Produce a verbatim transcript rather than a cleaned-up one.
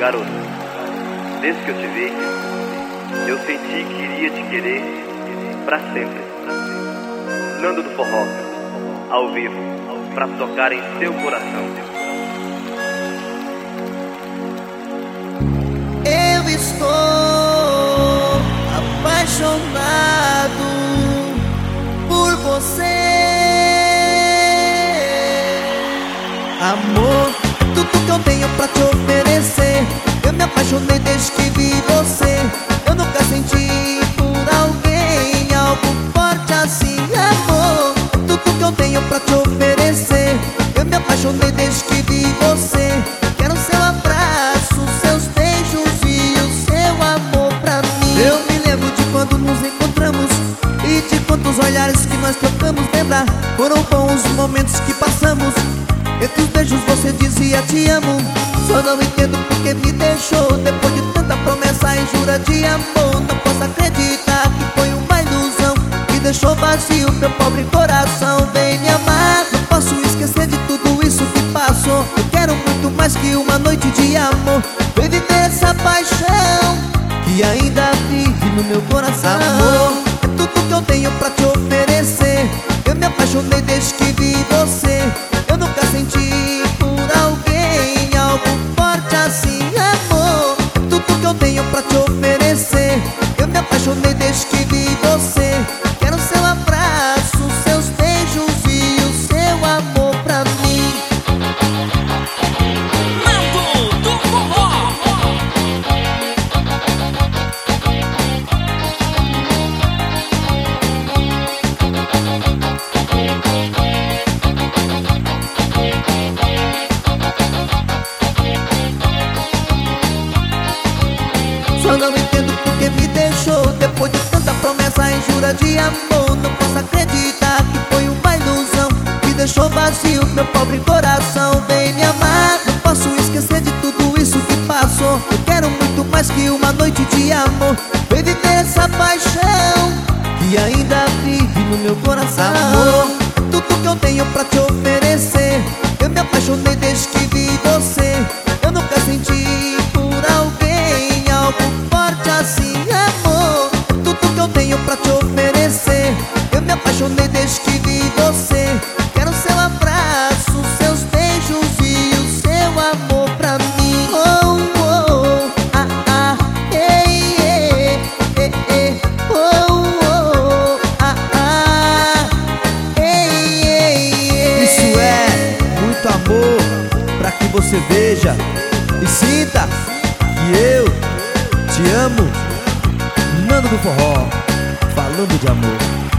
Garoto, desde que eu te vi, eu senti que iria te querer pra sempre. Nando do Forró, ao vivo, pra tocar em seu coração. Eu estou apaixonado por você, amor. Tudo que eu tenho pra te oferecer. Eu me apaixonei desde que vi você. Eu nunca senti por alguém algo forte assim, amor. Tudo que eu tenho pra te oferecer. Eu me apaixonei desde que vi você. Quero seu abraço, seus beijos e o seu amor pra mim. Eu me lembro de quando nos encontramos e de quantos olhares que nós trocamos. Lembra? Foram bons momentos que passamos. Entre os beijos você dizia te amo. Só não entendo porque me deixou depois de tanta promessa e jura de amor. Não posso acreditar que foi uma ilusão que deixou vazio meu pobre coração. Vem me amar, não posso esquecer de tudo isso que passou. Eu quero muito mais que uma noite de amor. Vem viver essa paixão que ainda vive no meu coração. Amor, é tudo que eu tenho pra te oferecer. Eu me apaixonei desde que vi você. Eu nunca senti por alguém algo forte assim, amor. Tudo que eu tenho pra te oferecer. Eu me apaixonei desde que vi você. Quero seu abraço, seus beijos e o seu amor pra mim. Nando do Forró. Só não entendo porque me deixou depois de tanta promessa e jura de amor. Não posso acreditar que foi uma ilusão que deixou vazio meu pobre coração. Vem me amar, não posso esquecer de tudo isso que passou. Eu quero muito mais que uma noite de amor. Vem viver essa paixão que ainda vive no meu coração. Amor, tudo que eu tenho pra te oferecer. Eu me apaixonei desde que vi você. Eu nunca senti por alguém algo forte assim, amor. Tudo que eu tenho pra te oferecer. Eu me apaixonei desde que vi você. Quero seu abraço, seus beijos e o seu amor pra mim. Oh, oh, ah, ah, ei, ei, ei, ei. Oh, oh, ah, ah, ei, ei, ei. Isso é muito amor pra que você veja e sinta que eu te amo. Nando do Forró, falando de amor.